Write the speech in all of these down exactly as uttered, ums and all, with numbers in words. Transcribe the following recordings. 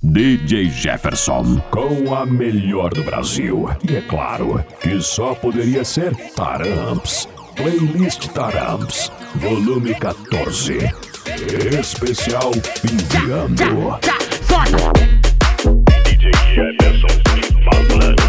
D J Jefferson, com a melhor do Brasil. E é claro que só poderia ser Taramps. Playlist Taramps, volume quatorze. Especial fim de ano. D J Jefferson falando.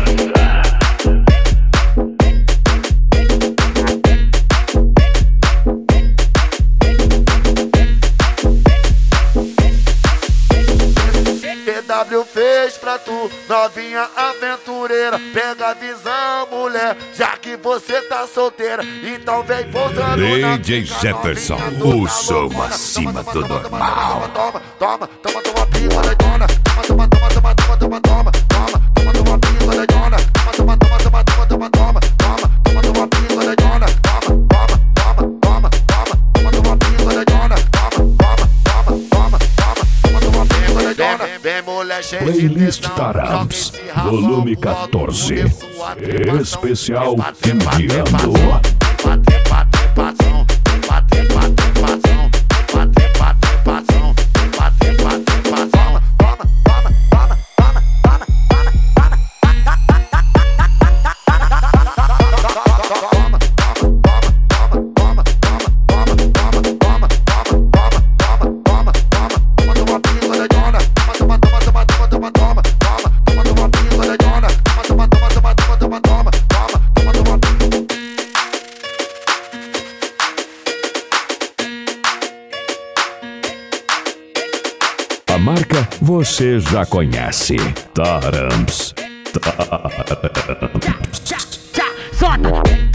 P W fez pra tu, novinha aventureira. Pega a visão, mulher, já que você tá solteira. Então vem pousando na D J Jefferson, o som acima do normal. Toma, toma, toma, toma, pinga doidona. Toma, toma, toma, toma, toma, toma, toma, toma, toma, pinga doidona. Toma, toma, toma, toma, toma, toma, toma, toma, toma, pinga doidona. Toma, toma, toma, toma, toma, toma, pinga doidona. Toma, toma, toma, toma, toma, toma, pinga doidona. Vem mulher cheia de Playlist Taramps, volume quatorze. Especial fim de ano. Bater, bater, patrão. Bater, bater, patrão. Bater, bater, patrão. Bater, bater, patrão. Toma, toma, toma, toma, toma, A marca você já conhece. Taramps. Taramps. Solta!